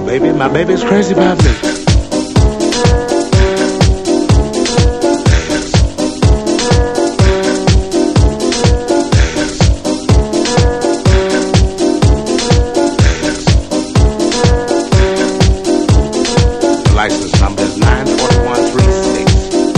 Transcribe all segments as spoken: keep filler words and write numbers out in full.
baby, my baby's crazy about me. License number is nine four one three six.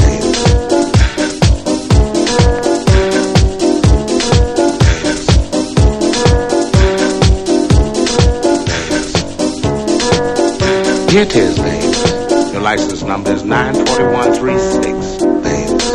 It is, babes. Your license number is nine four one three six, babes.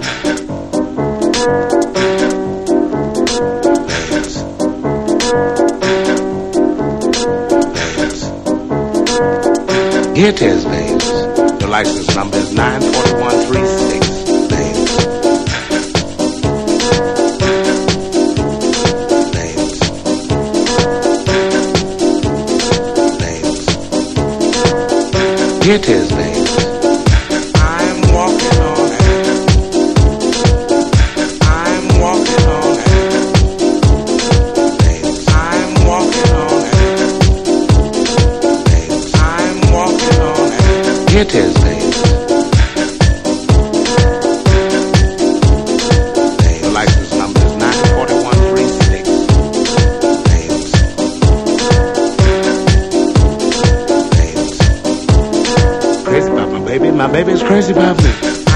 It is, babes. Your license number is nine four one three six, babes. Babes. Babes. It is, babes. I'm walking on air. I'm walking on air. Babes. I'm walking on air. Babes. I'm walking on air. It is, babes. The license number is nine four one three six, babes. Babes. Crazy about my baby. My baby's crazy about me.